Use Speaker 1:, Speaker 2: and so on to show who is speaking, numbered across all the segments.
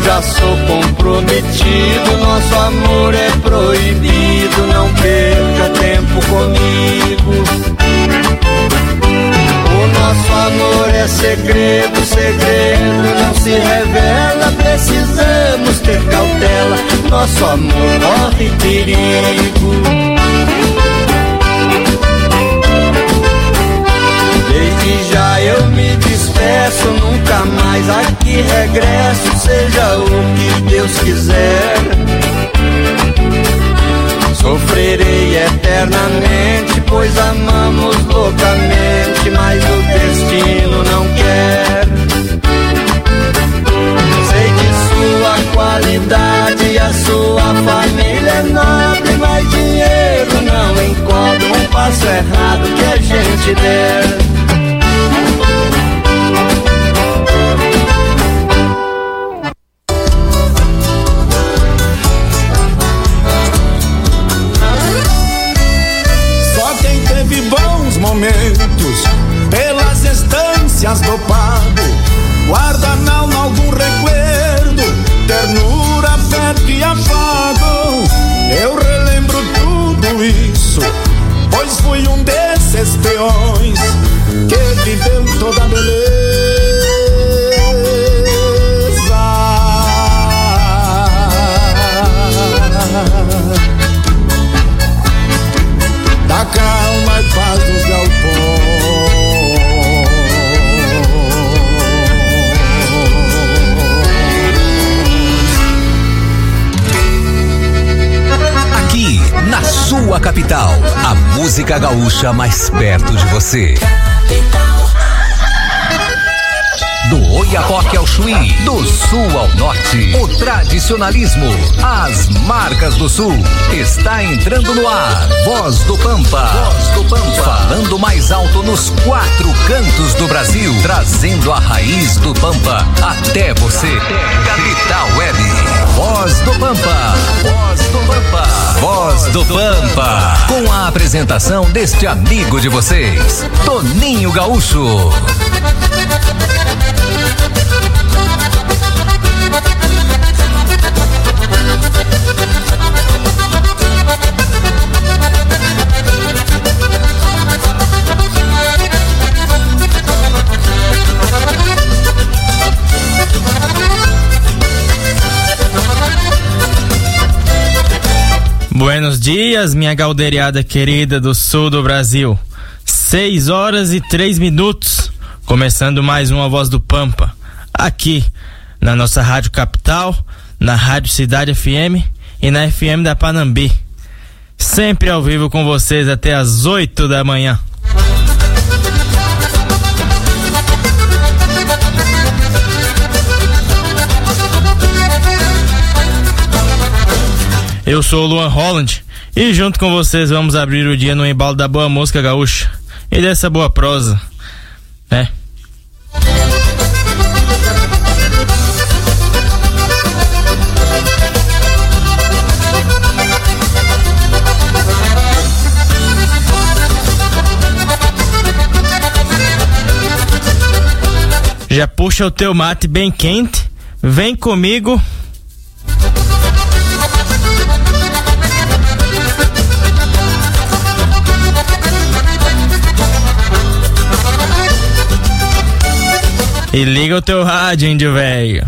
Speaker 1: já sou comprometido, nosso amor é proibido, não perca tempo comigo. O nosso amor é segredo, segredo não se revela, precisamos ter cautela, nosso amor corre perigo. Desde já eu me despeço, nunca mais aqui regresso, seja o que Deus quiser. Sofrerei eternamente, pois amamos loucamente, mas o destino não quer. Sei de sua qualidade, a sua família é nobre, mas dinheiro não encobre um passo errado que a gente der.
Speaker 2: Momentos pelas estâncias do pago, guarda na alma algum recuerdo, ternura, afeto e afago. Eu relembro tudo isso, pois fui um desses peões que viveu toda a beleza da calma e paz dos galpões.
Speaker 3: Aqui, na sua capital, a música gaúcha mais perto de você. Do Oiapoque ao Chuí, do sul ao norte, o tradicionalismo, as marcas do sul, está entrando no ar. Voz do Pampa, Voz do Pampa, falando mais alto nos 4 cantos do Brasil, trazendo a raiz do Pampa até você. Capital Web, Voz do Pampa, Voz do Pampa, Voz do Pampa, com a apresentação deste amigo de vocês, Toninho Gaúcho.
Speaker 4: Buenos dias, minha galdeirada querida do sul do Brasil. 6 horas e 3 minutos, começando mais uma Voz do Pampa, aqui na nossa Rádio Capital, na Rádio Cidade FM e na FM da Panambi. Sempre ao vivo com vocês até as 8 da manhã. Eu sou o Luan Holland e junto com vocês vamos abrir o dia no embalo da boa música gaúcha e dessa boa prosa, né? Já puxa o teu mate bem quente, vem comigo. E liga o teu rádio, índio velho.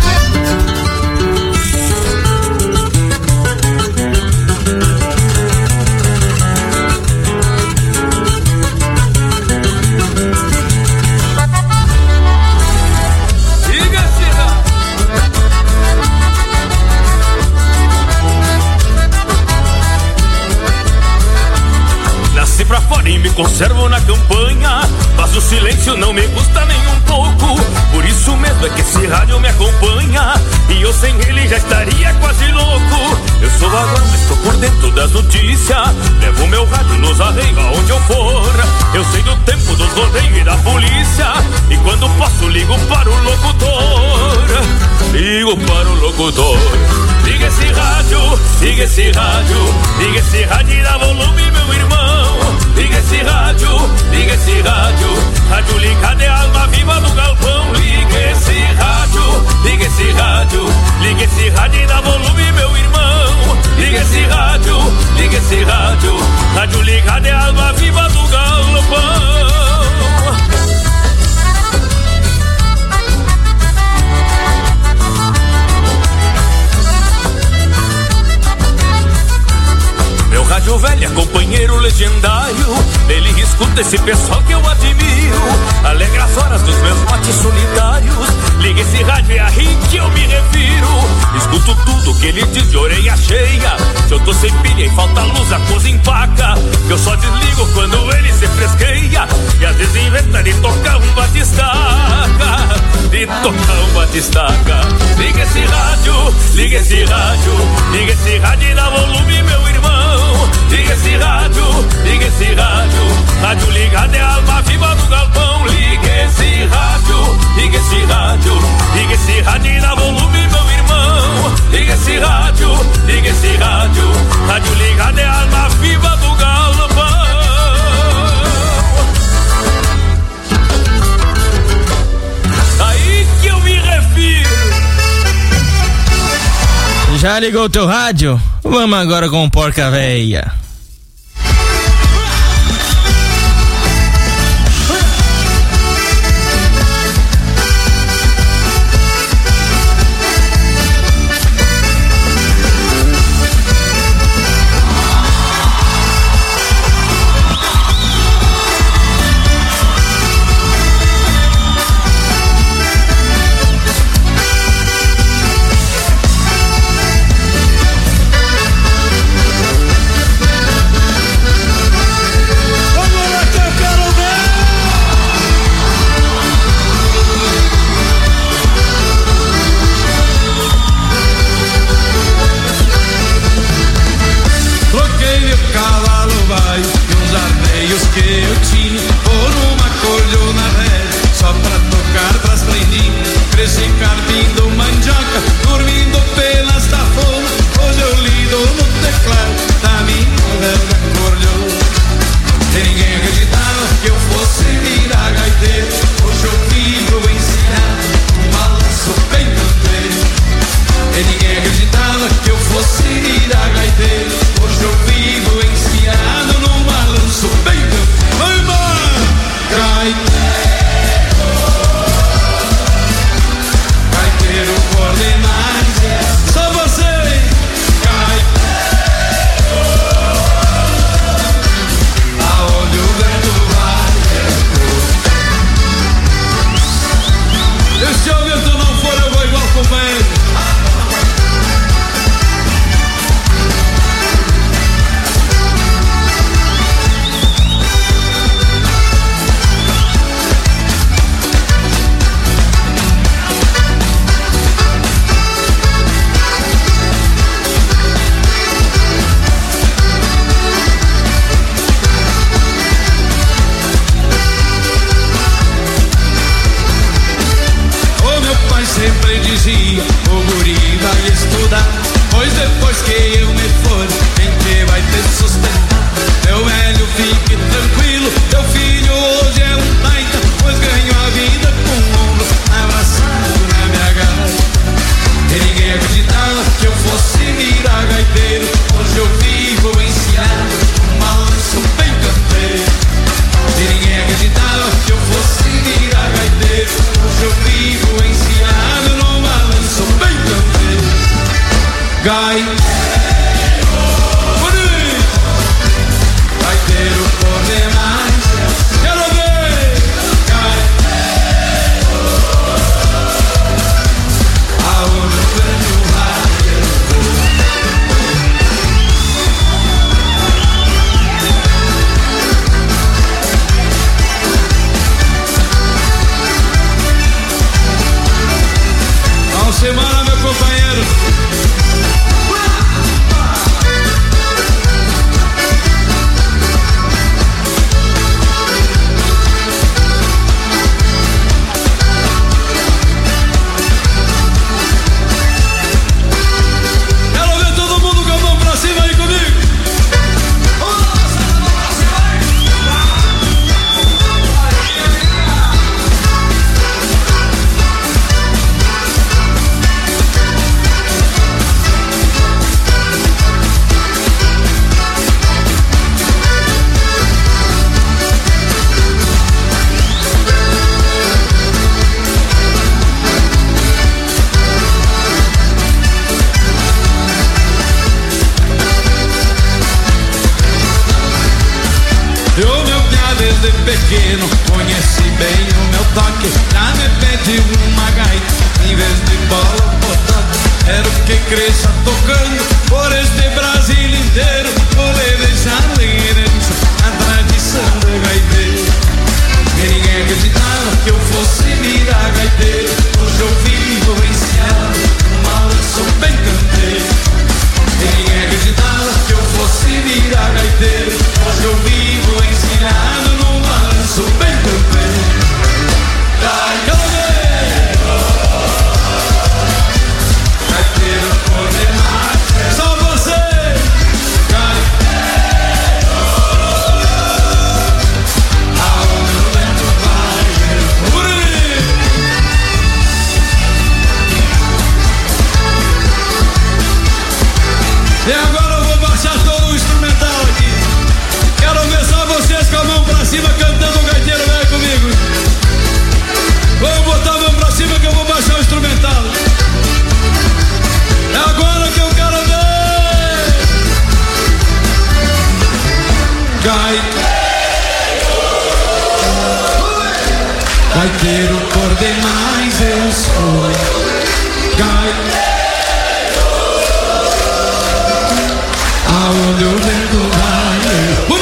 Speaker 5: Nasci pra fora e me conservo na campanha, mas o silêncio não me custa nem um pouco. Por isso mesmo é que esse rádio me acompanha, e eu sem ele já estaria quase louco. Eu sou vagão, mas estou por dentro das notícias, levo meu rádio nos arreios aonde eu for. Eu sei do tempo dos rodeios e da polícia, e quando posso ligo para o locutor. Ligo para o locutor. Liga esse rádio, liga esse rádio, liga esse rádio e dá volume, meu irmão. Liga esse rádio, liga esse rádio, ligado é a alma viva do galpão. Liga esse rádio, legendário. Ele escuta esse pessoal que eu admiro, alegra as horas dos meus mates solitários. Liga esse rádio, é a rir que eu me refiro. Escuto tudo que ele diz de orelha cheia. Se eu tô sem pilha e falta luz, a coisa empaca. Eu só desligo quando ele se fresqueia. E às vezes inventa de tocar um batistaca. De tocar um batistaca. Liga esse rádio, liga esse rádio. Liga esse rádio e dá volume, meu irmão. Liga esse rádio, liga esse rádio. Rádio ligado é a alma viva do galpão. Liga esse rádio, liga esse rádio. Liga esse rádio e dá volume, meu irmão. Liga esse rádio, liga esse rádio. Rádio ligado é a alma viva do galpão. Aí que eu me refiro.
Speaker 4: Já ligou o teu rádio? Vamos agora com Porca Véia.
Speaker 2: Quero que cresça tocando por este Brasil inteiro. Vou lhe deixar em herança a tradição do gaiteiro. E ninguém acreditava que eu fosse virar gaiteiro. Hoje eu vivo enciado, mal eu sou bem canteiro. E ninguém acreditava que eu fosse virar gaiteiro. Hoje eu vivo enciado, no mal eu sou bem canteiro. Só você, gaiteiro, aonde o vento vai, e agora eu vou baixar todo o instrumental aqui. Quero ver só vocês com a mão pra cima cantando o gaiteiro, vem comigo. Vamos botar a mão pra cima que eu vou baixar o instrumental. É agora que eu quero ver. Gaiteiro, por demais eu sou. Gaiteiro, aonde o vento vai.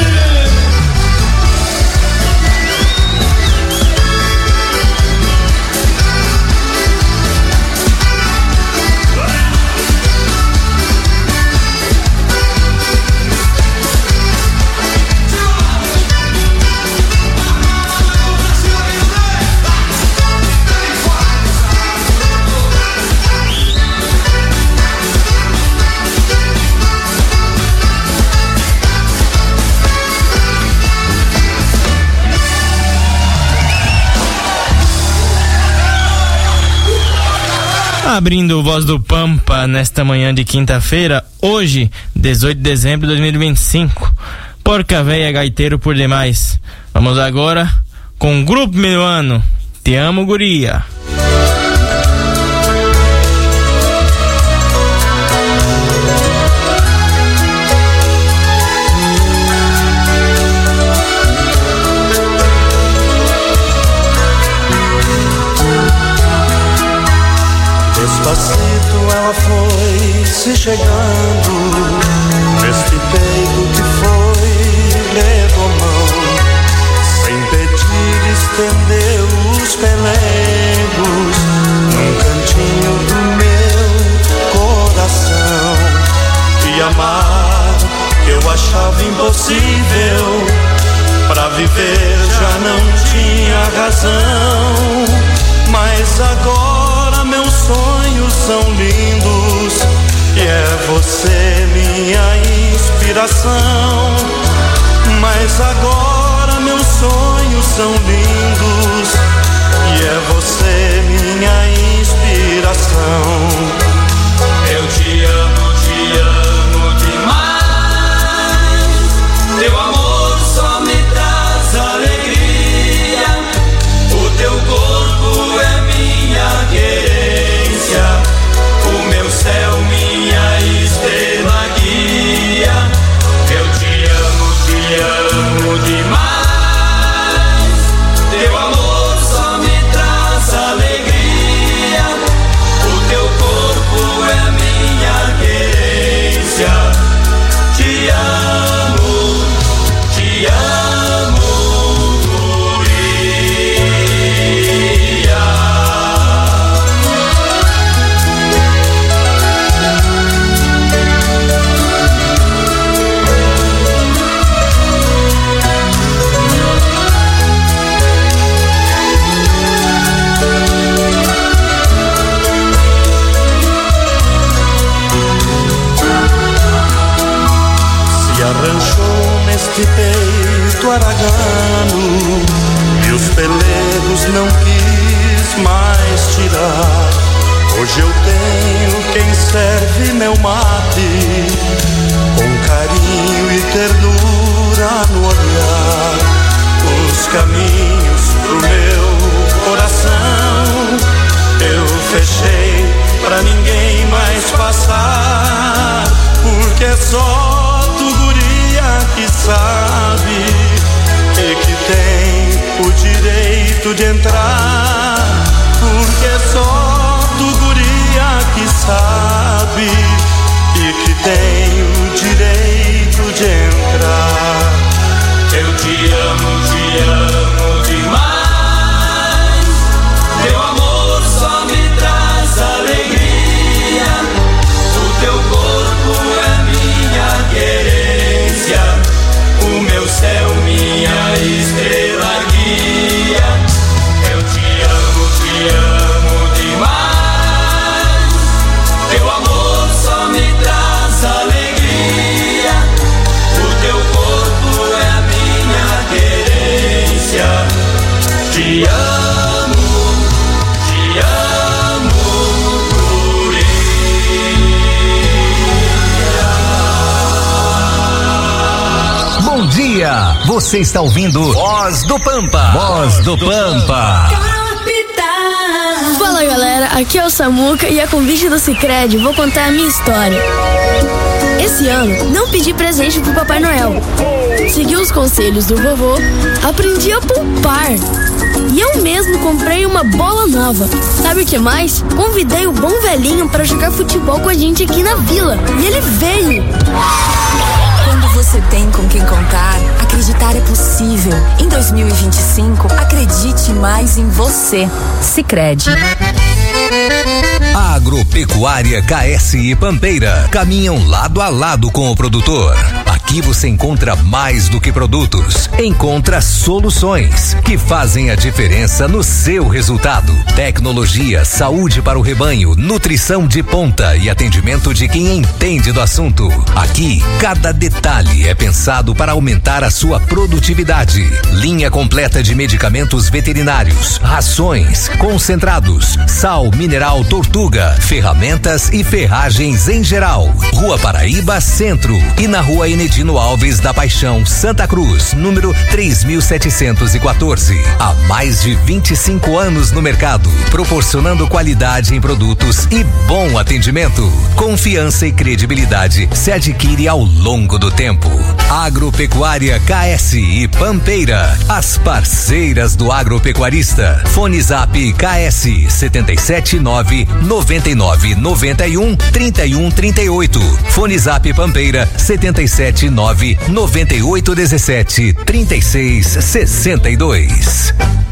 Speaker 4: Abrindo o Voz do Pampa nesta manhã de quinta-feira, hoje, 18 de dezembro de 2025. Porca Véia, gaiteiro por demais. Vamos agora com o Grupo Minuano. Te amo, guria.
Speaker 1: Despacito ela foi se chegando, neste peito que foi levou a mão, sem pedir estendeu os pelegos, num cantinho do meu coração. E amar que eu achava impossível, pra viver já não tinha razão, mas agora meus sonhos são lindos, e é você minha inspiração. Mas agora meus sonhos são lindos, e é você minha inspiração. Eu te amo demais, teu amor só me traz alegria, o teu corpo é minha querência, o meu céu, minha estrela guia. Eu te amo demais, teu amor só me traz alegria, o teu corpo é minha querência. Te amo, te amo. Arranjou neste peito aragano, e os pelegos não quis mais tirar. Hoje eu tenho quem serve meu mate, com carinho e ternura no olhar. Os caminhos pro meu coração eu fechei pra ninguém mais passar, porque é só que sabe e que tem o direito de entrar, porque é só tu, guria, que sabe Te amo, guria.
Speaker 3: Bom dia, você está ouvindo Voz do Pampa. Voz do Pampa.
Speaker 6: Fala galera, aqui é o Samuca e a convite do Sicredi vou contar a minha história. Esse ano não pedi presente pro Papai Noel. Segui os conselhos do vovô, aprendi a poupar. E eu mesmo comprei uma bola nova. Sabe o que mais? Convidei o bom velhinho para jogar futebol com a gente aqui na vila. E ele veio.
Speaker 7: Quando você tem com quem contar, acreditar é possível. Em 2025, acredite mais em você. Sicredi.
Speaker 3: A Agropecuária KSI Pampeira caminham lado a lado com o produtor. Aqui você encontra mais do que produtos, encontra soluções que fazem a diferença no seu resultado. Tecnologia, saúde para o rebanho, nutrição de ponta e atendimento de quem entende do assunto. Aqui, cada detalhe é pensado para aumentar a sua produtividade. Linha completa de medicamentos veterinários, rações, concentrados, sal mineral Tortuga, ferramentas e ferragens em geral. Rua Paraíba Centro e na Rua Enedino Alves da Paixão, Santa Cruz, número 3714. Há mais de 25 anos no mercado, proporcionando qualidade em produtos e bom atendimento. Confiança e credibilidade se adquire ao longo do tempo. Agropecuária KSI Pampeira, as parceiras do agropecuarista. Fone Zap KS 779 99 91 31 38. Fone Zap Pampeira 779 98 17 36 62.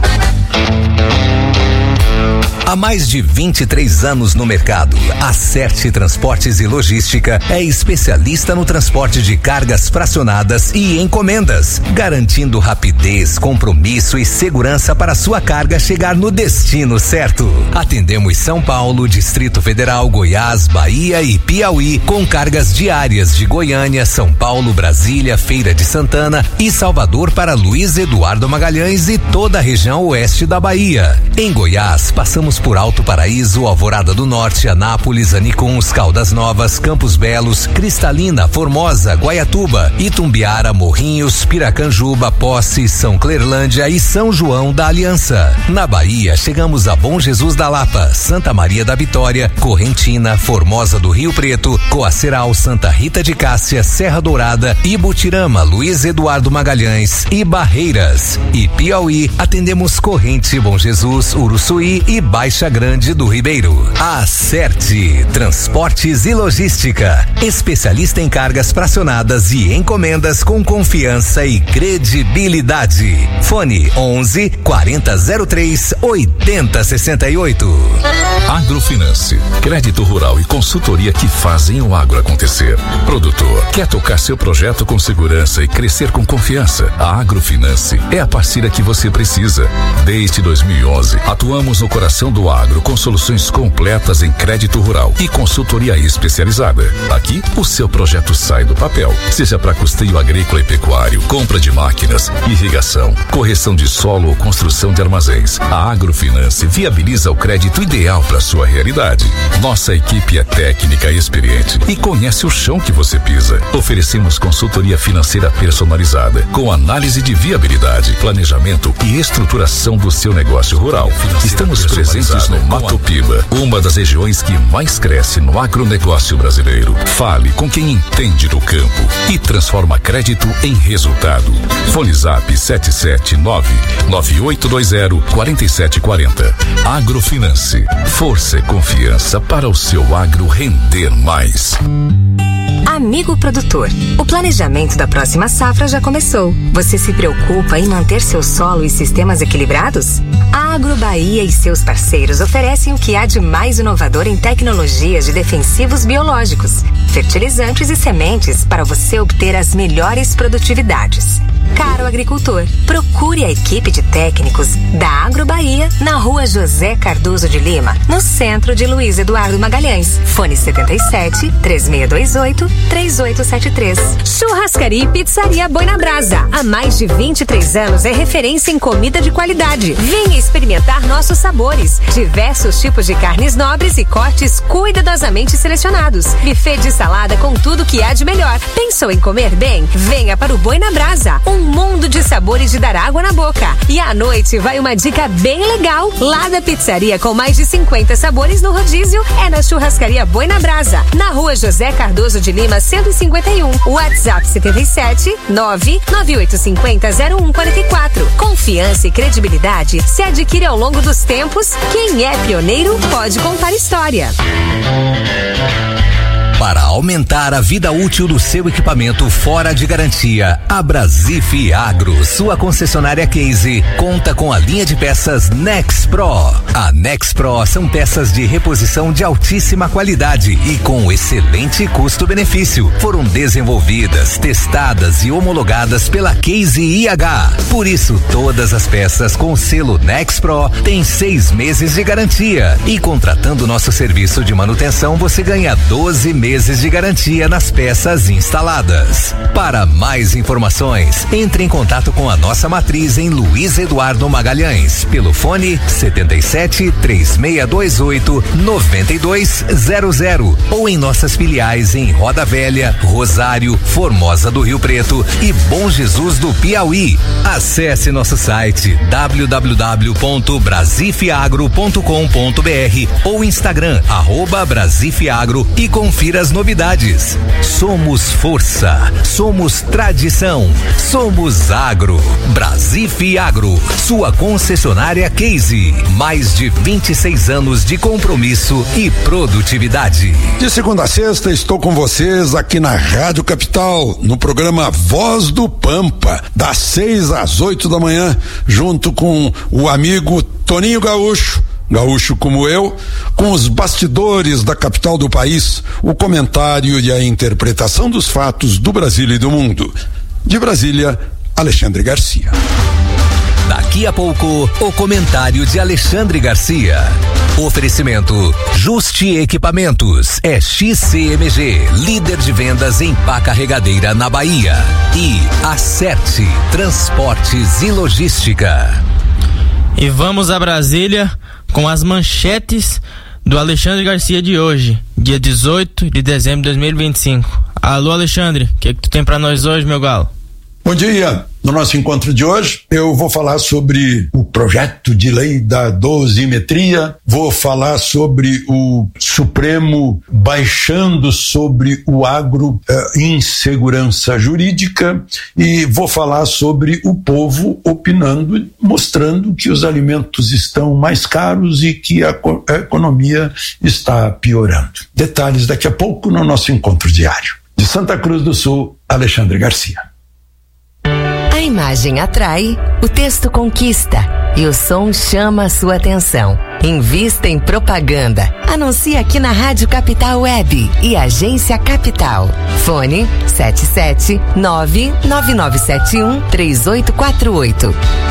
Speaker 3: Há mais de 23 anos no mercado, a Acerte Transportes e Logística é especialista no transporte de cargas fracionadas e encomendas, garantindo rapidez, compromisso e segurança para sua carga chegar no destino certo. Atendemos São Paulo, Distrito Federal, Goiás, Bahia e Piauí, com cargas diárias de Goiânia, São Paulo, Brasília, Feira de Santana e Salvador para Luiz Eduardo Magalhães e toda a região oeste da Bahia. Em Goiás, passamos por Alto Paraíso, Alvorada do Norte, Anápolis, Anicuns, Caldas Novas, Campos Belos, Cristalina, Formosa, Guaiatuba, Itumbiara, Morrinhos, Piracanjuba, Posse, São Clerlândia e São João da Aliança. Na Bahia, chegamos a Bom Jesus da Lapa, Santa Maria da Vitória, Correntina, Formosa do Rio Preto, Coaceral, Santa Rita de Cássia, Serra Dourada, Ibutirama, Luiz Eduardo Magalhães e Barreiras. E Piauí, atendemos Corrente, Bom Jesus, Uruçuí e Baixa Grande do Ribeiro. Acerte Transportes e Logística, especialista em cargas fracionadas e encomendas com confiança e credibilidade. Fone 11 4003 8068.
Speaker 8: Agrofinance, crédito rural e consultoria que fazem o agro acontecer. Produtor, quer tocar seu projeto com segurança e crescer com confiança? A Agrofinance é a parceira que você precisa. Desde 2011, atuamos no coração do agro com soluções completas em crédito rural e consultoria especializada. Aqui, o seu projeto sai do papel, seja para custeio agrícola e pecuário, compra de máquinas, irrigação, correção de solo ou construção de armazéns. A Agrofinance viabiliza o crédito ideal para sua realidade. Nossa equipe é técnica e experiente e conhece o chão que você pisa. Oferecemos consultoria financeira personalizada, com análise de viabilidade, planejamento e estruturação do seu negócio rural. Estamos presentes no Mato Piba, uma das regiões que mais cresce no agronegócio brasileiro. Fale com quem entende do campo e transforma crédito em resultado. Fone Zap 779-9820-4740. Agrofinance, força e confiança para o seu agro render mais.
Speaker 7: Amigo produtor, o planejamento da próxima safra já começou. Você se preocupa em manter seu solo e sistemas equilibrados? A Agrobahia e seus parceiros oferecem o que há de mais inovador em tecnologias de defensivos biológicos, fertilizantes e sementes para você obter as melhores produtividades. Caro agricultor, procure a equipe de técnicos da Agro Bahia na Rua José Cardoso de Lima, no centro de Luiz Eduardo Magalhães. Fone 77 3628 3873. Churrascaria e Pizzaria Boi na Brasa. Há mais de 23 anos é referência em comida de qualidade. Venha experimentar nossos sabores. Diversos tipos de carnes nobres e cortes cuidadosamente selecionados. Buffet de salada com tudo que há de melhor. Pensou em comer bem? Venha para o Boi na Brasa. Um mundo de sabores de dar água na boca. E à noite vai uma dica bem legal lá da pizzaria com mais de 50 sabores no rodízio. É na Churrascaria Boi na Brasa, na Rua José Cardoso de Lima 151. WhatsApp 77 99850 0144. Confiança e credibilidade se adquire ao longo dos tempos. Quem é pioneiro pode contar história.
Speaker 3: Para aumentar a vida útil do seu equipamento fora de garantia, a Brasif Agro, sua concessionária Case, conta com a linha de peças Nexpro. A Nexpro são peças de reposição de altíssima qualidade e com excelente custo-benefício. Foram desenvolvidas, testadas e homologadas pela Case IH. Por isso, todas as peças com o selo Nexpro têm 6 meses de garantia. E contratando nosso serviço de manutenção, você ganha 12 meses de garantia nas peças instaladas. Para mais informações, entre em contato com a nossa matriz em Luiz Eduardo Magalhães, pelo fone 77 3628 9200 ou em nossas filiais em Roda Velha, Rosário, Formosa do Rio Preto e Bom Jesus do Piauí. Acesse nosso site www.brasifagro.com.br ou Instagram @Brasifagro e confira as novidades. Somos força, somos tradição, somos agro. Brasif Agro, sua concessionária Case. Mais de 26 anos de compromisso e produtividade.
Speaker 2: De segunda a sexta estou com vocês aqui na Rádio Capital, no programa Voz do Pampa, das 6 às 8 da manhã, junto com o amigo Toninho Gaúcho como eu, com os bastidores da capital do país, o comentário e a interpretação dos fatos do Brasil e do mundo. De Brasília, Alexandre Garcia.
Speaker 3: Daqui a pouco, o comentário de Alexandre Garcia. Oferecimento Justi Equipamentos, é XCMG, líder de vendas em pá carregadeira na Bahia. E Acerte Transportes e Logística.
Speaker 4: E vamos a Brasília com as manchetes do Alexandre Garcia de hoje, dia 18 de dezembro de 2025. Alô, Alexandre, o que tu tem pra nós hoje, meu galo?
Speaker 2: Bom dia. No nosso encontro de hoje, eu vou falar sobre o projeto de lei da dosimetria, vou falar sobre o Supremo baixando sobre o agro, insegurança jurídica, e vou falar sobre o povo opinando, mostrando que os alimentos estão mais caros e que a economia está piorando. Detalhes daqui a pouco no nosso encontro diário. De Santa Cruz do Sul, Alexandre Garcia.
Speaker 7: A imagem atrai, o texto conquista e o som chama a sua atenção. Invista em propaganda. Anuncie aqui na Rádio Capital Web e Agência Capital. Fone 77 99971 3848.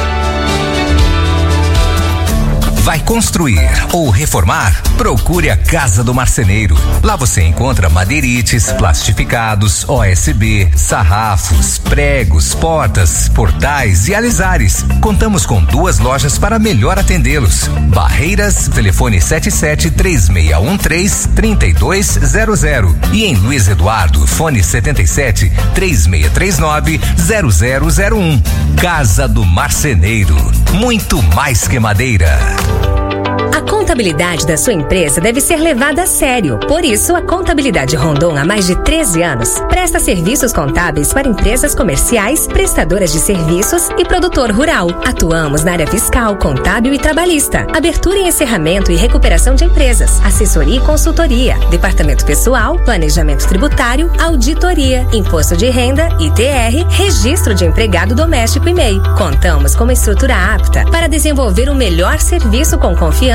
Speaker 3: Vai construir ou reformar? Procure a Casa do Marceneiro. Lá você encontra madeirites, plastificados, OSB, sarrafos, pregos, portas, portais e alisares. Contamos com 2 lojas para melhor atendê-los. Barreiras, telefone 77 3613 3200 e em Luiz Eduardo, fone 77 3639 0001. Casa do Marceneiro. Muito mais que madeira.
Speaker 7: A contabilidade da sua empresa deve ser levada a sério. Por isso, a Contabilidade Rondon, há mais de 13 anos, presta serviços contábeis para empresas comerciais, prestadoras de serviços e produtor rural. Atuamos na área fiscal, contábil e trabalhista, abertura e encerramento e recuperação de empresas, assessoria e consultoria, departamento pessoal, planejamento tributário, auditoria, imposto de renda, ITR, registro de empregado doméstico e MEI. Contamos com uma estrutura apta para desenvolver o melhor serviço com confiança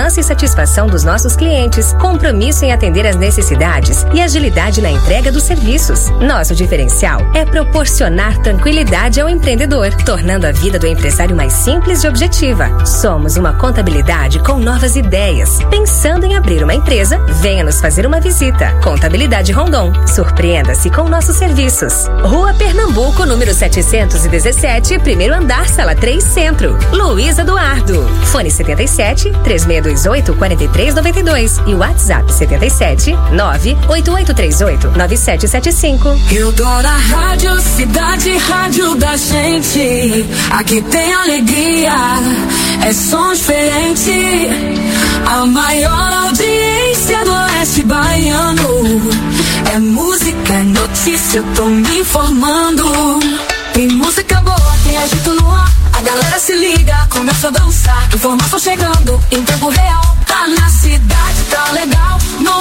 Speaker 7: confiança e satisfação dos nossos clientes, compromisso em atender às necessidades e agilidade na entrega dos serviços. Nosso diferencial é proporcionar tranquilidade ao empreendedor, tornando a vida do empresário mais simples e objetiva. Somos uma contabilidade com novas ideias. Pensando em abrir uma empresa? Venha nos fazer uma visita. Contabilidade Rondon. Surpreenda-se com nossos serviços. Rua Pernambuco, número 717, primeiro andar, sala 3, Centro. Luiz Eduardo. Fone 77 3628 4392 e WhatsApp 77 98838 9775.
Speaker 9: Eudora Rádio Cidade, rádio da gente. Aqui tem alegria, é som diferente. A maior audiência do Oeste Baiano. É música, é notícia, eu tô me informando. Tem música boa, tem agito no ar. A galera se liga, começa a dançar. Informação chegando em tempo real. Tá na cidade, tá legal.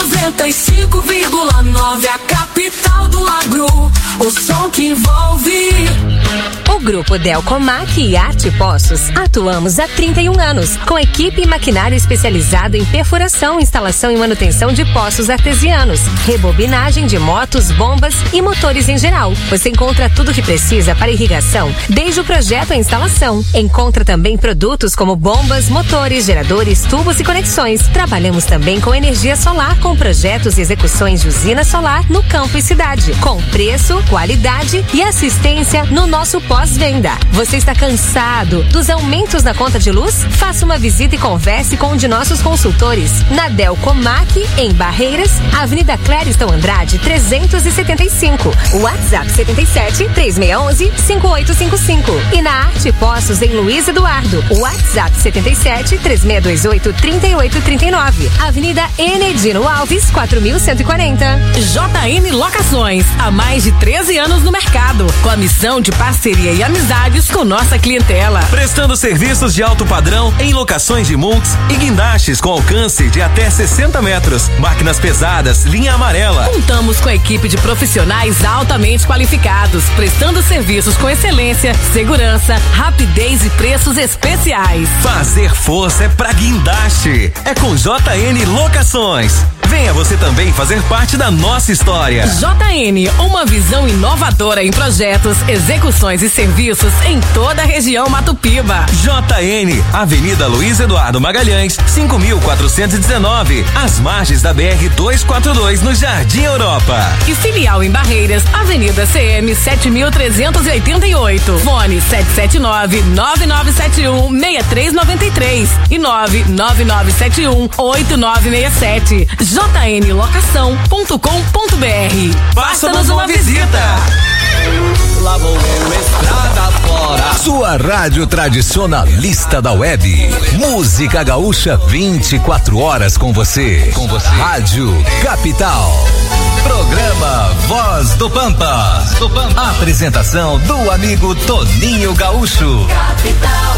Speaker 9: 95,9, a capital do agro. O som que envolve.
Speaker 7: O Grupo Delcomac e Arte Poços atuamos há 31 anos, com equipe e maquinário especializado em perfuração, instalação e manutenção de poços artesianos, rebobinagem de motos, bombas e motores em geral. Você encontra tudo o que precisa para irrigação, desde o projeto à instalação. Encontra também produtos como bombas, motores, geradores, tubos e conexões. Trabalhamos também com energia solar, com projetos e execuções de usina solar no campo e cidade, com preço, qualidade e assistência no nosso pós-venda. Você está cansado dos aumentos na conta de luz? Faça uma visita e converse com um de nossos consultores na Delcomac, em Barreiras, Avenida Clériston Andrade 375, WhatsApp 77 3611 5855 e na Arte Poços em Luiz Eduardo, WhatsApp 77 3628 3839, Avenida Enedino Alves 4140.
Speaker 10: JN Locações, há mais de 13 anos no mercado, com a missão de parceria e amizades com nossa clientela.
Speaker 11: Prestando serviços de alto padrão em locações de multis e guindastes com alcance de até 60 metros. Máquinas pesadas, linha amarela.
Speaker 10: Contamos com a equipe de profissionais altamente qualificados, prestando serviços com excelência, segurança, rapidez e preços especiais.
Speaker 11: Fazer força é pra guindaste. É com JN Locações. Venha você também fazer parte da nossa história.
Speaker 10: JN, uma visão inovadora em projetos, execuções e serviços em toda a região Matopiba.
Speaker 11: JN, Avenida Luiz Eduardo Magalhães, 5419, às margens da BR 242, no Jardim Europa.
Speaker 10: E filial em Barreiras, Avenida CM 7388. Fone 779-9971-6393 e 99971-8967. jnlocação.com.br.
Speaker 11: Faça-nos uma visita.
Speaker 1: Lá vou eu estrada fora.
Speaker 3: Sua rádio tradicionalista da web. Música gaúcha 24 horas com você. Rádio Capital. Programa Voz do Pampa. Apresentação do amigo Toninho Gaúcho.
Speaker 9: Capital.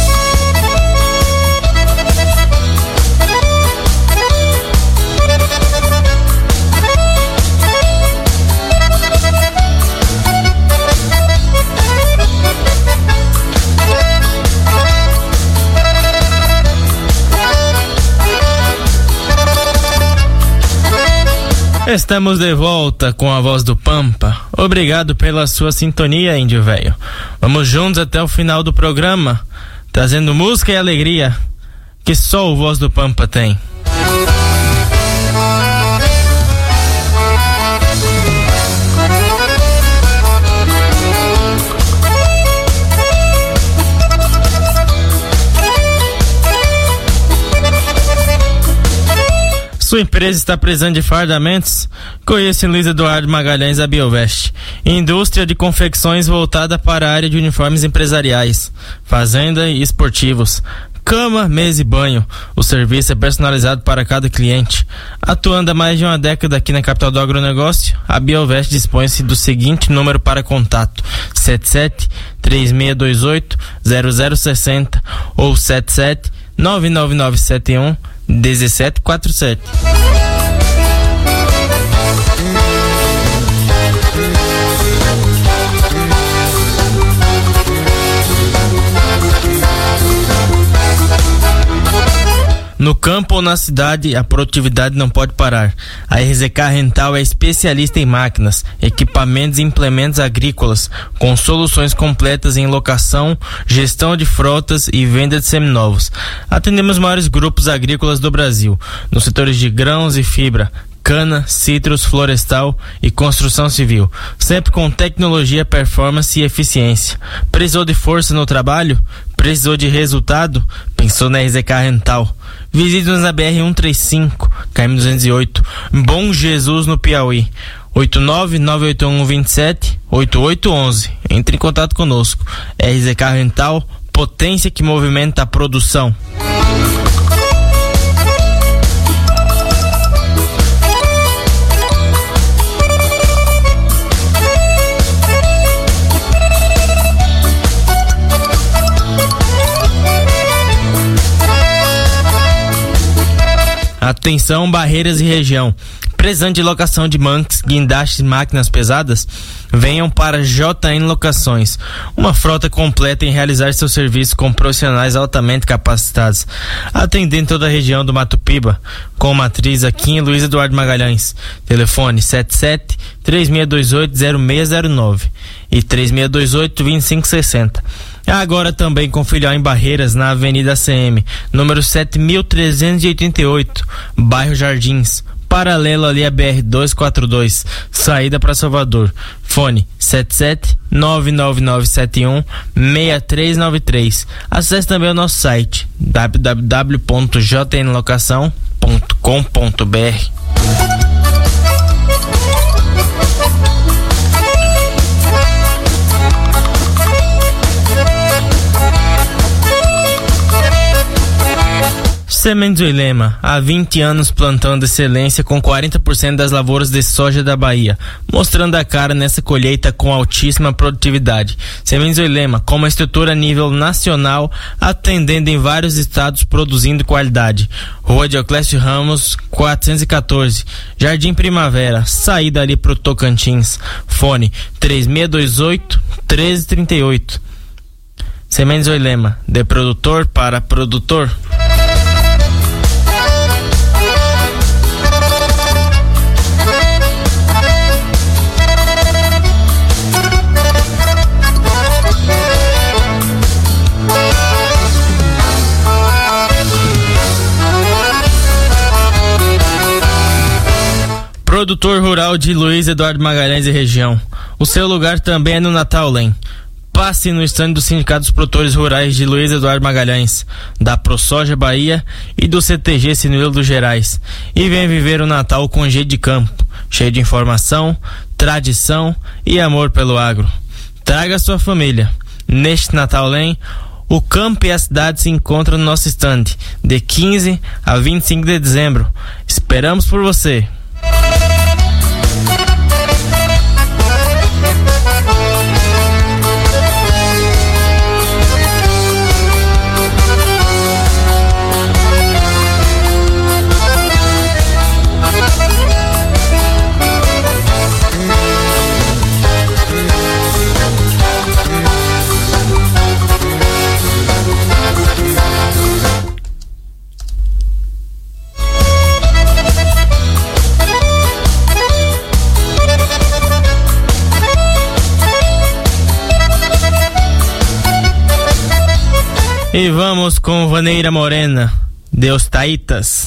Speaker 4: Estamos de volta com a Voz do Pampa. Obrigado pela sua sintonia, índio velho. Vamos juntos até o final do programa, trazendo música e alegria que só o Voz do Pampa tem. Sua empresa está precisando de fardamentos? Conheça Luiz Eduardo Magalhães a Biovest, indústria de confecções voltada para a área de uniformes empresariais, fazenda e esportivos, cama, mesa e banho. O serviço é personalizado para cada cliente. Atuando há mais de uma década aqui na capital do agronegócio, a Biovest dispõe-se do seguinte número para contato: 77-3628-0060 ou 77-99971-1747. No campo ou na cidade, a produtividade não pode parar. A RZK Rental é especialista em máquinas, equipamentos e implementos agrícolas, com soluções completas em locação, gestão de frotas e venda de seminovos. Atendemos os maiores grupos agrícolas do Brasil, nos setores de grãos e fibra, cana, citros, florestal e construção civil, sempre com tecnologia, performance e eficiência. Precisou de força no trabalho? Precisou de resultado? Pensou na RZK Rental. Visite-nos na BR-135, KM-208, Bom Jesus, no Piauí. 89981278811. Entre em contato conosco. RZK Rental, potência que movimenta a produção. Atenção, Barreiras e região. Precisando de locação de manques, guindastes e máquinas pesadas? Venham para JN Locações, uma frota completa em realizar seu serviço com profissionais altamente capacitados, atendendo toda a região do Mato Piba, com matriz aqui em Luiz Eduardo Magalhães. Telefone 77-3628-0609 e 3628-2560. Agora também com filial em Barreiras, na Avenida CM, número 7388, bairro Jardins, paralelo ali a BR-242, saída para Salvador. Fone 77-99971-6393. Acesse também o nosso site www.jnlocação.com.br. Sementes Oilema, há 20 anos plantando excelência com 40% das lavouras de soja da Bahia, mostrando a cara nessa colheita com altíssima produtividade. Sementes Oilema, com uma estrutura a nível nacional, atendendo em vários estados, produzindo qualidade. Rua Dioclésio Ramos, 414, Jardim Primavera, saída ali pro Tocantins. Fone 3628-1338. Sementes Oilema, de produtor para produtor. Produtor rural de Luiz Eduardo Magalhães e região. O seu lugar também é no Natal Lane. Passe no estande do Sindicato dos Produtores Rurais de Luiz Eduardo Magalhães, da ProSoja Bahia e do CTG Sinuelo dos Gerais. E venha viver o Natal com jeito de campo, cheio de informação, tradição e amor pelo agro. Traga sua família. Neste Natal Lane, o campo e a cidade se encontram no nosso estande, de 15 a 25 de dezembro. Esperamos por você. E vamos com Vaneira Morena, Deus Taitas.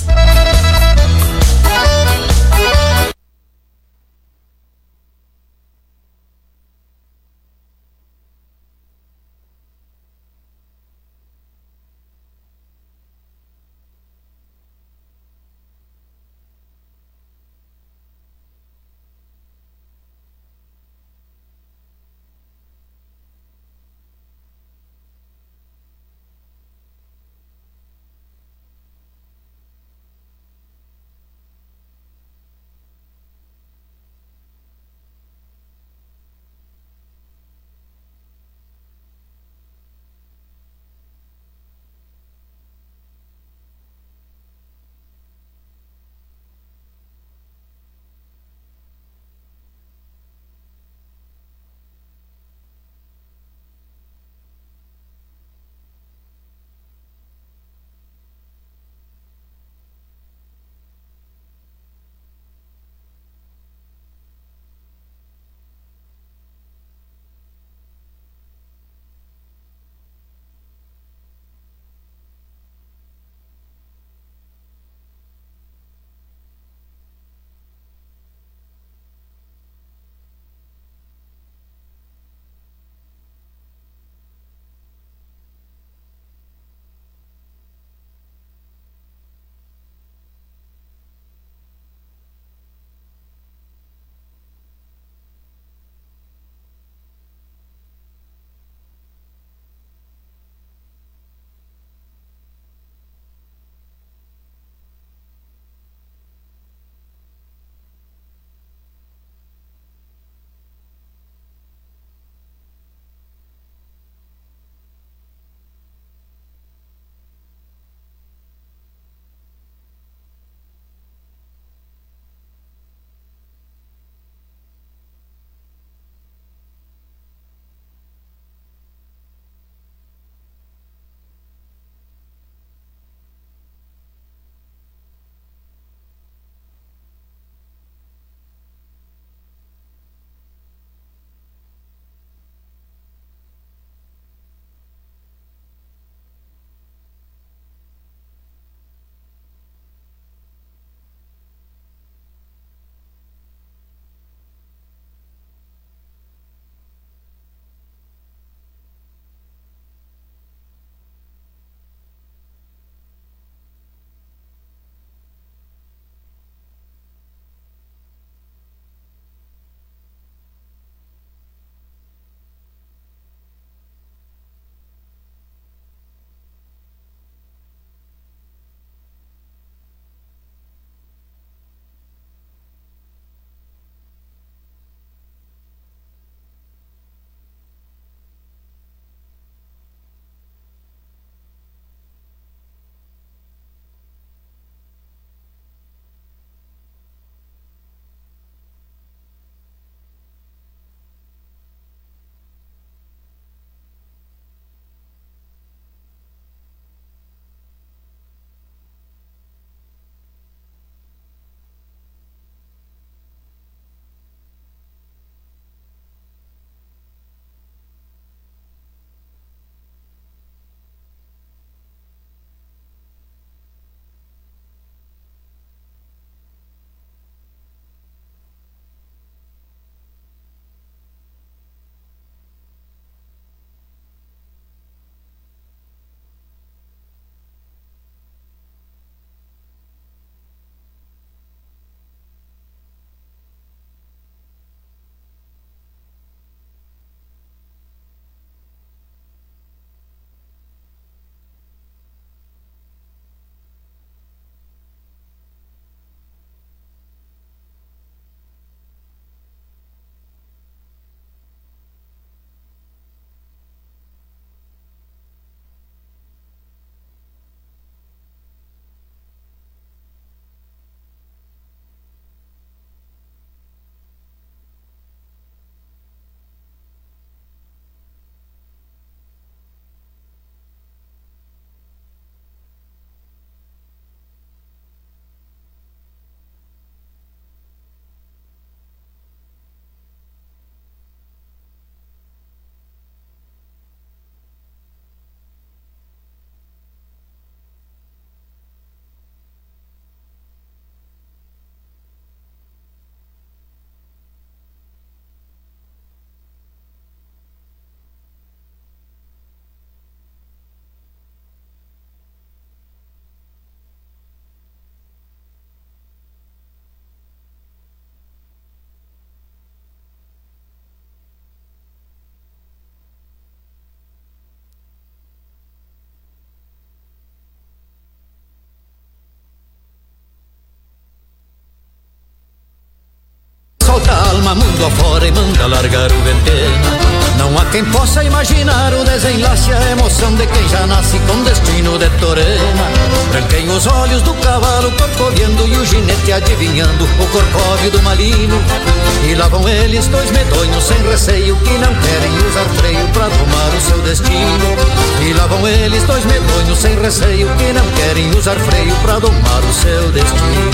Speaker 12: alma mundo afora e manda largar o ventena. Não há quem possa imaginar o desenlace, a emoção de quem já nasce com destino de torena. Branquem os olhos do cavalo corcoviando e o ginete adivinhando o corcóvio do malino. E lá vão eles, dois medonhos sem receio, que não querem usar freio pra tomar o seu destino. E lá vão eles, dois medonhos sem receio, que não querem usar freio pra domar o seu destino.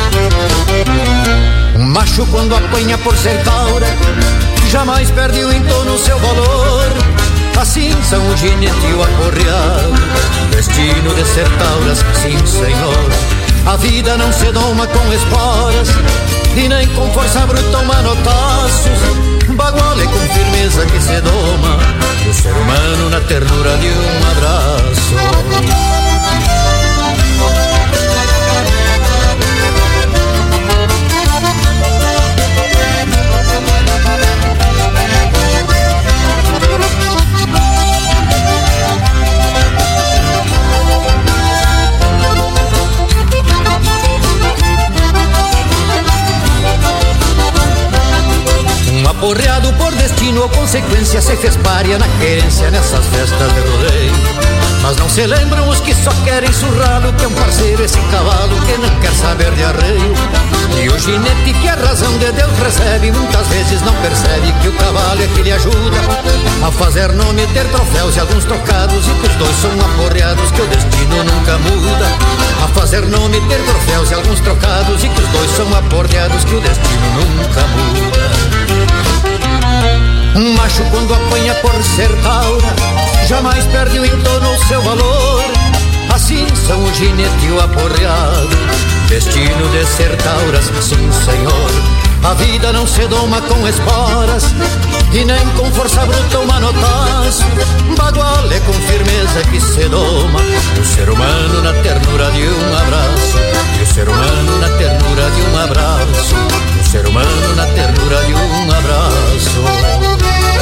Speaker 12: Um macho quando apanha por ser taura, jamais perde o entorno, seu valor. Assim são o ginete e o aporreado, destino de ser tauras, sim senhor. A vida não se doma com esporas, e nem com força bruta ou manotaços. Bagual é com firmeza que se doma o ser humano na ternura de um abraço. Aporreado por destino ou consequência, se fez pária na querência nessas festas de rodeio. Mas não se lembram os que só querem surrá-lo, que é um parceiro esse cavalo que não quer saber de arreio. E o ginete que a razão de Deus recebe, muitas vezes não percebe que o cavalo é que lhe ajuda a fazer nome, ter troféus e alguns trocados, e que os dois são aporreados, que o destino nunca muda. A fazer nome, ter troféus e alguns trocados, e que os dois são aporreados, que o destino nunca muda. Um macho quando apanha por ser taura, jamais perde o entorno, o seu valor. Assim são o ginete e o aporreado, destino de ser tauras, sim senhor. A vida não se doma com esporas, e nem com força bruta ou manotaço. Bagual é com firmeza que se doma o ser humano na ternura de um abraço. E o ser humano na ternura de um abraço. O ser humano na ternura de um abraço.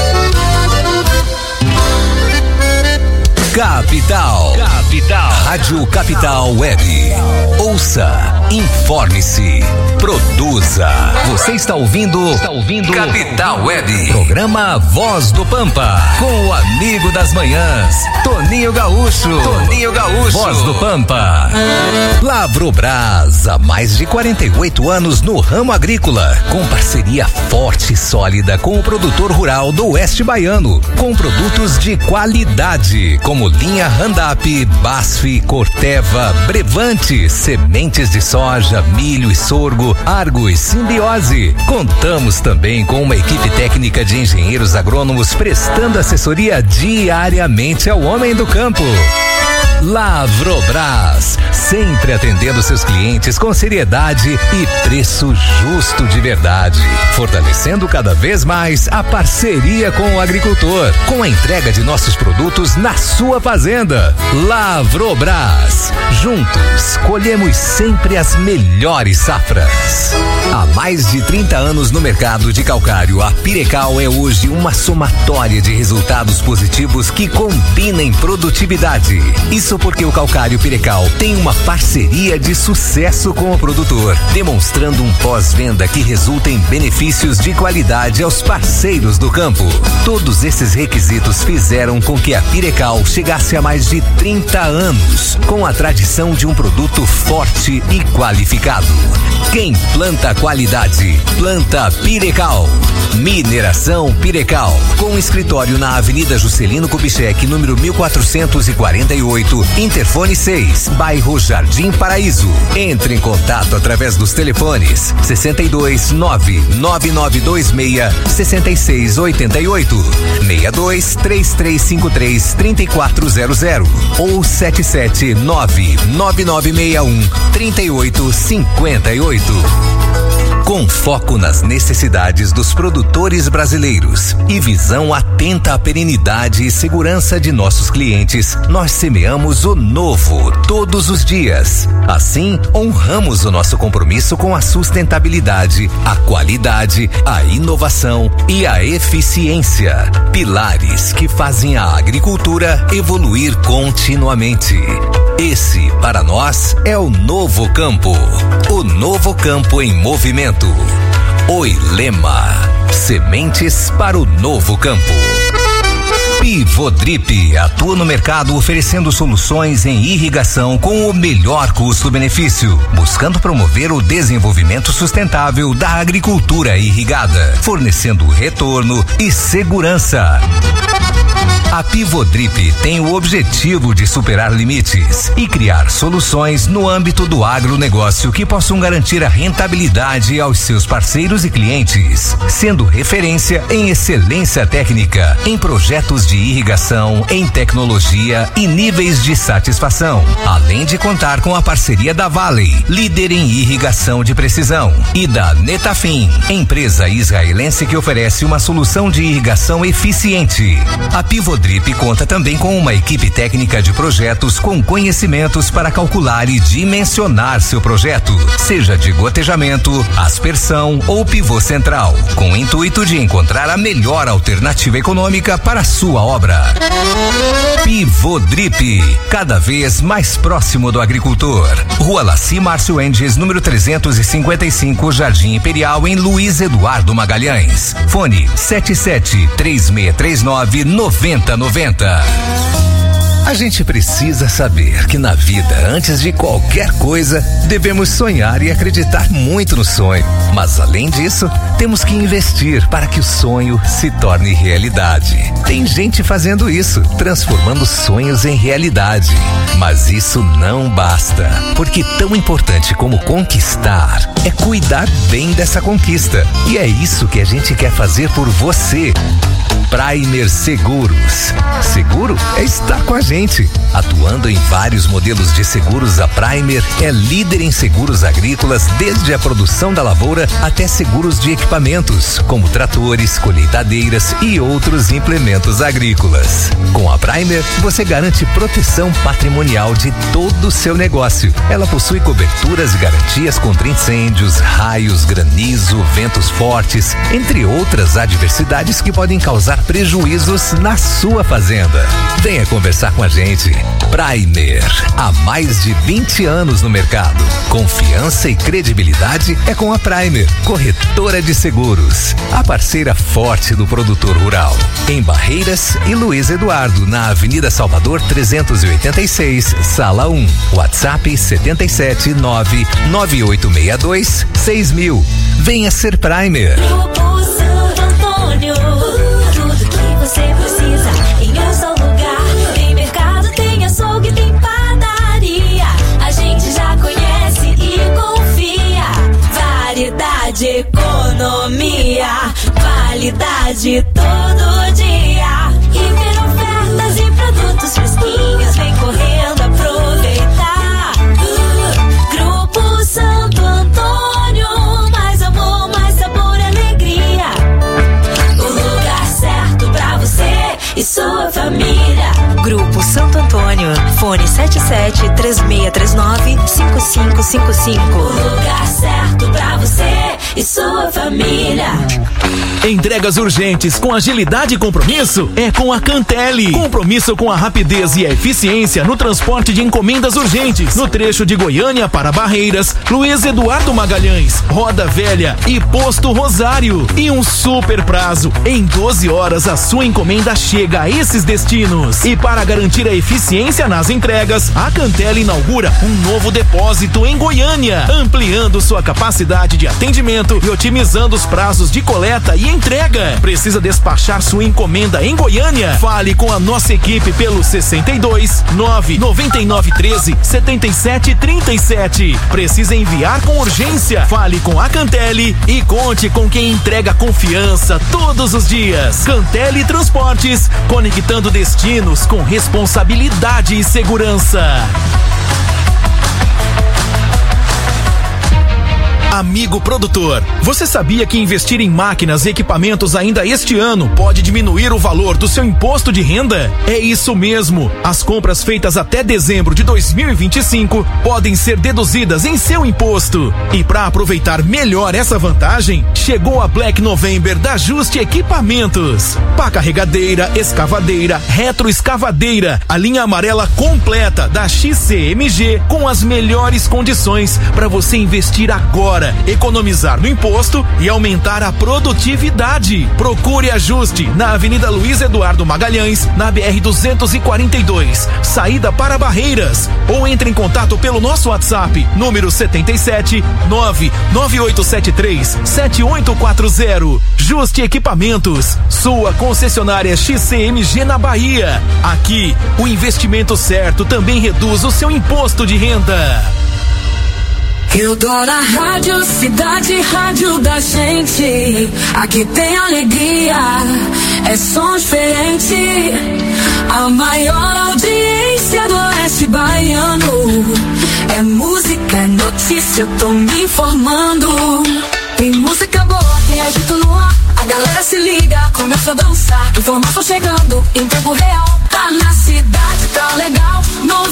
Speaker 3: Capital. Rádio Capital Web. Ouça, informe-se, produza. Você está ouvindo Capital Web. Programa Voz do Pampa, com o amigo das manhãs, Toninho Gaúcho. Voz do Pampa. Lavrobras, há mais de 48 anos no ramo agrícola, com parceria forte e sólida com o produtor rural do Oeste Baiano, com produtos de qualidade, como linha Randap, Basf, Corteva, Brevante, sementes de soja, milho e sorgo, Argo e Simbiose. Contamos também com uma equipe técnica de engenheiros agrônomos prestando assessoria diariamente ao homem do campo. Lavrobras, sempre atendendo seus clientes com seriedade e preço justo de verdade, fortalecendo cada vez mais a parceria com o agricultor, com a entrega de nossos produtos na sua fazenda. Lavrobras, juntos colhemos sempre as melhores safras. Há mais de 30 anos no mercado de calcário, a Pirecal é hoje uma somatória de resultados positivos que combinam em produtividade. Isso porque o calcário Pirecal tem uma parceria de sucesso com o produtor, demonstrando um pós-venda que resulta em benefícios de qualidade aos parceiros do campo. Todos esses requisitos fizeram com que a Pirecal chegasse a mais de 30 anos, com a tradição de um produto forte e qualificado. Quem planta qualidade, planta Pirecal. Mineração Pirecal, com escritório na Avenida Juscelino Kubitschek, número 1448, Interfone 6, bairro Jardim Paraíso. Entre em contato através dos telefones 62 99926 6688, 62 3353 3400 ou 77 99961 3858. Com foco nas necessidades dos produtores brasileiros e visão atenta à perenidade e segurança de nossos clientes, nós semeamos o novo todos os dias. Assim, honramos o nosso compromisso com a sustentabilidade, a qualidade, a inovação e a eficiência. Pilares que fazem a agricultura evoluir continuamente. Esse, para nós, é o Novo Campo. O Novo Campo em movimento. Oilema. Sementes para o novo campo. Pivodrip atua no mercado oferecendo soluções em irrigação com o melhor custo-benefício, buscando promover o desenvolvimento sustentável da agricultura irrigada, fornecendo retorno e segurança. A Pivodrip tem o objetivo de superar limites e criar soluções no âmbito do agronegócio que possam garantir a rentabilidade aos seus parceiros e clientes, sendo referência em excelência técnica, em projetos de irrigação, em tecnologia e níveis de satisfação, além de contar com a parceria da Valley, líder em irrigação de precisão, e da Netafim, empresa israelense que oferece uma solução de irrigação eficiente. A Pivodrip conta também com uma equipe técnica de projetos com conhecimentos para calcular e dimensionar seu projeto, seja de gotejamento, aspersão ou pivô central, com o intuito de encontrar a melhor alternativa econômica para sua obra. Pivodrip, cada vez mais próximo do agricultor. Rua Laci Márcio Enges, número 355, Jardim Imperial, em Luiz Eduardo Magalhães. Fone 77-3639-9090. A gente precisa saber que na vida, antes de qualquer coisa, devemos sonhar e acreditar muito no sonho. Mas além disso, temos que investir para que o sonho se torne realidade. Tem gente fazendo isso, transformando sonhos em realidade. Mas isso não basta, porque tão importante como conquistar é cuidar bem dessa conquista. E é isso que a gente quer fazer por você. Praimer Seguros. Seguro é estar com a gente. Atuando em vários modelos de seguros, a Praimer é líder em seguros agrícolas, desde a produção da lavoura até seguros de equipamentos, como tratores, colheitadeiras e outros implementos agrícolas. Com a Praimer, você garante proteção patrimonial de todo o seu negócio. Ela possui coberturas e garantias contra incêndios, raios, granizo, ventos fortes, entre outras adversidades que podem causar prejuízos na sua fazenda. Venha conversar com a gente. Praimer, há mais de 20 anos no mercado. Confiança e credibilidade é com a Praimer, corretora de seguros, a parceira forte do produtor rural. Em Barreiras e Luiz Eduardo, na Avenida Salvador 386, Sala 1. WhatsApp 779-9862-6000. Venha ser Praimer.
Speaker 9: Grupo Santo Antônio, tudo que você precisa em um só lugar. Tem mercado, tem açougue, tem padaria. A gente já conhece e confia. Variedade, economia, qualidade todo dia. Hiper ofertas e produtos fresquinhos. Vem correndo aproveitar. Grupo Santo Antônio, mais amor, mais sabor e alegria. O lugar certo pra você e sua família.
Speaker 7: Grupo Santo Antônio, fone 77-3639-5555.
Speaker 9: O lugar certo pra você e sua família.
Speaker 13: Entregas urgentes com agilidade e compromisso é com a Cantele. Compromisso com a rapidez e a eficiência no transporte de encomendas urgentes no trecho de Goiânia para Barreiras, Luiz Eduardo Magalhães, Roda Velha e Posto Rosário. E um super prazo: em 12 horas a sua encomenda chega a esses destinos. E para garantir a eficiência nas entregas, a Cantele inaugura um novo depósito em Goiânia, ampliando sua capacidade de atendimento e otimizando os prazos de coleta e entrega. Precisa despachar sua encomenda em Goiânia? Fale com a nossa equipe pelo 62 999 13 77 37. Precisa enviar com urgência? Fale com a Cantele e conte com quem entrega confiança todos os dias. Cantele Transportes, conectando destinos com responsabilidade e segurança. Amigo produtor, você sabia que investir em máquinas e equipamentos ainda este ano pode diminuir o valor do seu imposto de renda? É isso mesmo. As compras feitas até dezembro de 2025 podem ser deduzidas em seu imposto. E para aproveitar melhor essa vantagem, chegou a Black November da Juste Equipamentos. Pá carregadeira, escavadeira, retroescavadeira, a linha amarela completa da XCMG com as melhores condições para você investir agora hora economizar no imposto e aumentar a produtividade. Procure ajuste na Avenida Luiz Eduardo Magalhães, na BR-242, saída para Barreiras. Ou entre em contato pelo nosso WhatsApp, número 77 99873 7840. Juste Equipamentos, sua concessionária XCMG na Bahia. Aqui, o investimento certo também reduz o seu imposto de renda.
Speaker 9: Eu tô na Rádio Cidade, rádio da gente. Aqui tem alegria, é som diferente. A maior audiência do oeste baiano. É música, é notícia, eu tô me informando. Tem música boa, tem agito no ar. A galera se liga, começa a dançar. Informação chegando em tempo real. Tá na cidade, tá legal.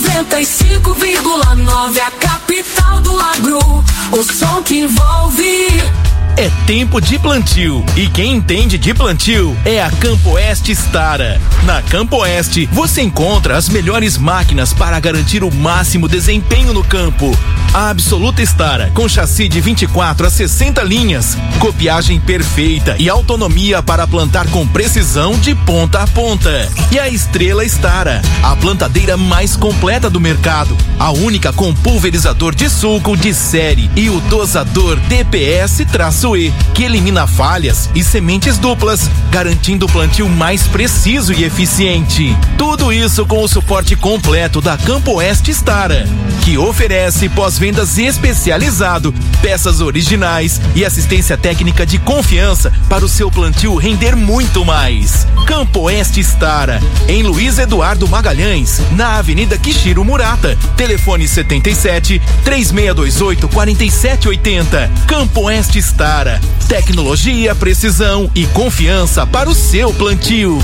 Speaker 9: 95,9, a capital do agro. O som que envolve.
Speaker 13: É tempo de plantio e quem entende de plantio é a Campo Oeste Stara. Na Campo Oeste você encontra as melhores máquinas para garantir o máximo desempenho no campo. A Absoluta Stara, com chassi de 24 a 60 linhas, copiagem perfeita e autonomia para plantar com precisão de ponta a ponta. E a Estrela Stara, a plantadeira mais completa do mercado, a única com pulverizador de sulco de série e o dosador DPS-E, que elimina falhas e sementes duplas, garantindo o plantio mais preciso e eficiente. Tudo isso com o suporte completo da Campo Oeste Stara, que oferece pós-vendas especializado, peças originais e assistência técnica de confiança para o seu plantio render muito mais. Campo Oeste Stara, em Luiz Eduardo Magalhães, na Avenida Kishiro Murata. Telefone 77 3628 4780. Campo Oeste Stara. Tecnologia, precisão e confiança para o seu plantio.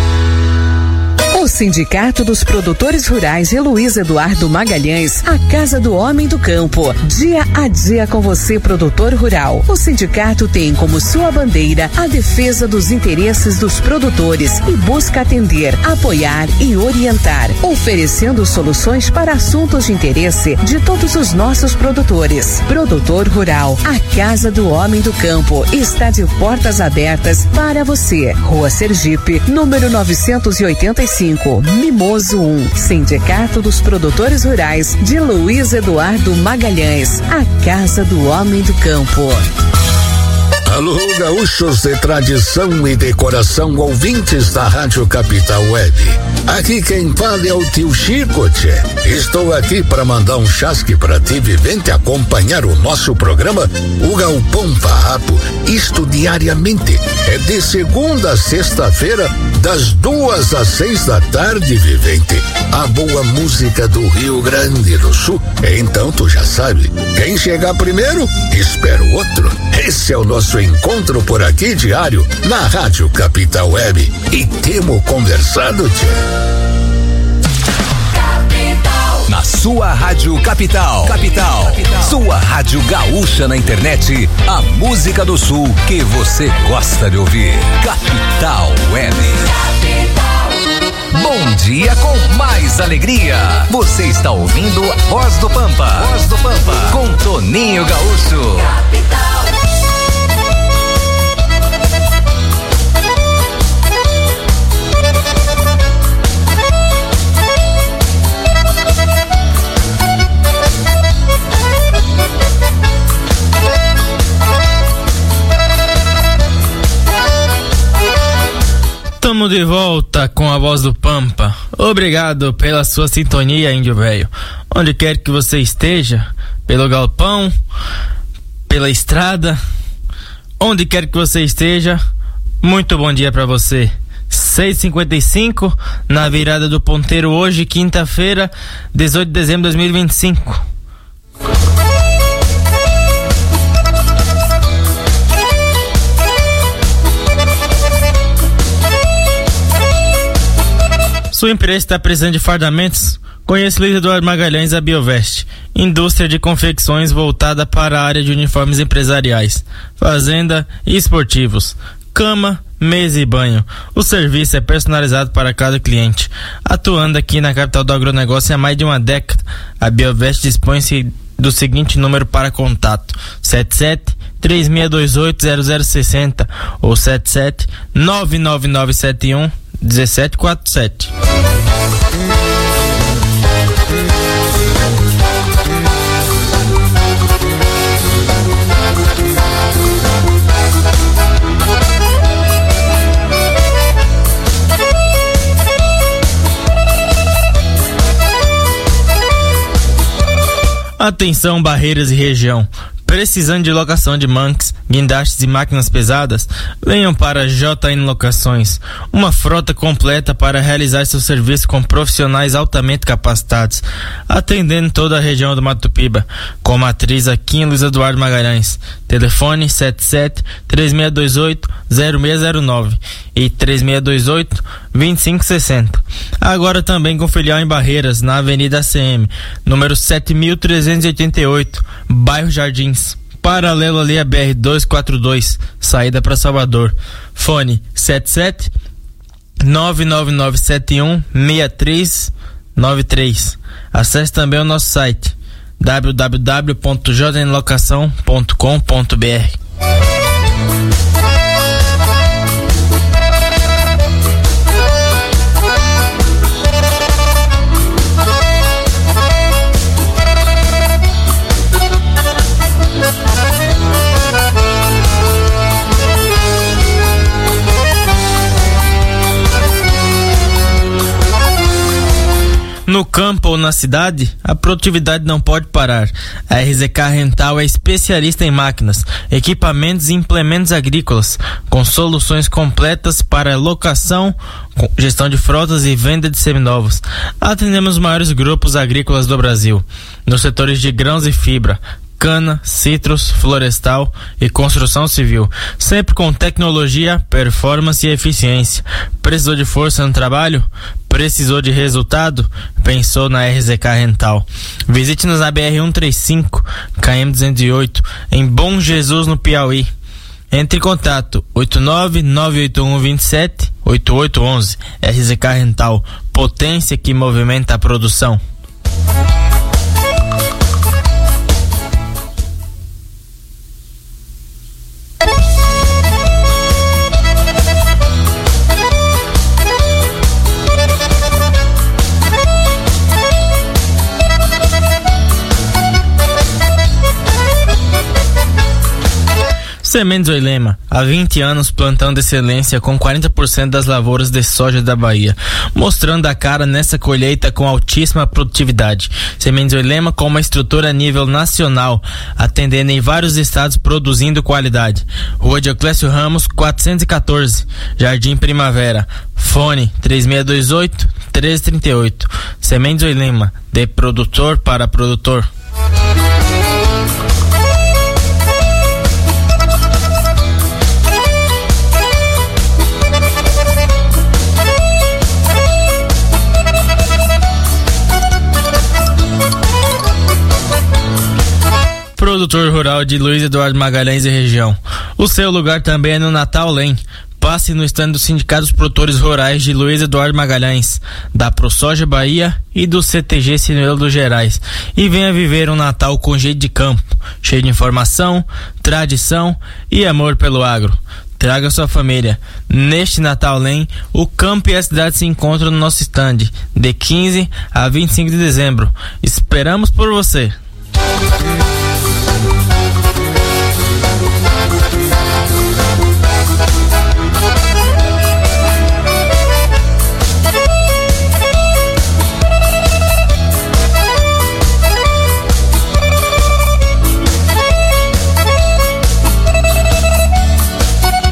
Speaker 14: O Sindicato dos Produtores Rurais de Luiz Eduardo Magalhães, a Casa do Homem do Campo. Dia a dia com você, produtor rural. O sindicato tem como sua bandeira a defesa dos interesses dos produtores e busca atender, apoiar e orientar, oferecendo soluções para assuntos de interesse de todos os nossos produtores. Produtor Rural, a Casa do Homem do Campo, está de portas abertas para você. Rua Sergipe, número 985. Mimoso 1, Sindicato dos Produtores Rurais de Luiz Eduardo Magalhães, a Casa do Homem do Campo.
Speaker 15: Alô, gaúchos de tradição e decoração, ouvintes da Rádio Capital Web. Aqui quem fala é o tio Chico, tchê. Estou aqui para mandar um chasque para ti, vivente, acompanhar o nosso programa, o Galpão Farrapo. Isto diariamente, é de segunda a sexta-feira, das 2 às 6 da tarde, vivente. A boa música do Rio Grande do Sul. Então tu já sabe, quem chegar primeiro, espera o outro. Esse é o nosso encontro por aqui diário na Rádio Capital Web. E temos conversado, tchê.
Speaker 3: Na sua Rádio Capital. Capital. Sua Rádio Gaúcha na internet. A música do Sul que você gosta de ouvir. Capital Web. Bom dia com mais alegria. Você está ouvindo Voz do Pampa. Voz do Pampa. Com Toninho Gaúcho. Capital.
Speaker 4: Estamos de volta com a Voz do Pampa. Obrigado pela sua sintonia, Índio Velho. Onde quer que você esteja, pelo galpão, pela estrada, onde quer que você esteja, muito bom dia para você. 6h55 na virada do ponteiro hoje, quinta-feira, 18 de dezembro de 2025. Sua empresa está precisando de fardamentos? Conheça Luiz Eduardo Magalhães, a Biovest, indústria de confecções voltada para a área de uniformes empresariais, fazenda e esportivos, cama, mesa e banho. O serviço é personalizado para cada cliente. Atuando aqui na capital do agronegócio há mais de uma década, a Biovest dispõe-se do seguinte número para contato: 77-3628-0060 ou 77-99971-1747. Atenção, Barreiras e região. Precisando de locação de manques, guindastes e máquinas pesadas? Venham para JN Locações, uma frota completa para realizar seu serviço com profissionais altamente capacitados, atendendo toda a região do Mato Piba, com matriz aqui em Luiz Eduardo Magalhães. Telefone 77-3628-0609 e 3628-2560. Agora também com filial em Barreiras, na Avenida ACM, número 7388, bairro Jardins, paralelo ali a BR-242, saída para Salvador. Fone 77-99971-6393. Acesse também o nosso site www.jnlocação.com.br. No campo ou na cidade, a produtividade não pode parar. A RZK Rental é especialista em máquinas, equipamentos e implementos agrícolas, com soluções completas para locação, gestão de frotas e venda de seminovos. Atendemos os maiores grupos agrícolas do Brasil, nos setores de grãos e fibra, cana, citros, florestal e construção civil, sempre com tecnologia, performance e eficiência. Precisou de força no trabalho? Precisou de resultado? Pensou na RZK Rental. Visite-nos na BR-135, KM-208, em Bom Jesus, no Piauí. Entre em contato 89-981-27-8811. RZK Rental, potência que movimenta a produção. Sementes Oilema, há 20 anos plantando excelência com 40% das lavouras de soja da Bahia, mostrando a cara nessa colheita com altíssima produtividade. Sementes Oilema com uma estrutura a nível nacional, atendendo em vários estados, produzindo qualidade. Rua Dioclésio Ramos, 414, Jardim Primavera. Fone 3628-1338. Sementes Oilema, de produtor para produtor. Produtor rural de Luiz Eduardo Magalhães e região. O seu lugar também é no Natal Lem. Passe no stand do Sindicato dos Produtores Rurais de Luiz Eduardo Magalhães, da ProSoja Bahia e do CTG Sinuelo dos Gerais, e venha viver um Natal com jeito de campo, cheio de informação, tradição e amor pelo agro. Traga sua família. Neste Natal Lem, o campo e a cidade se encontram no nosso stand, de 15 a 25 de dezembro. Esperamos por você.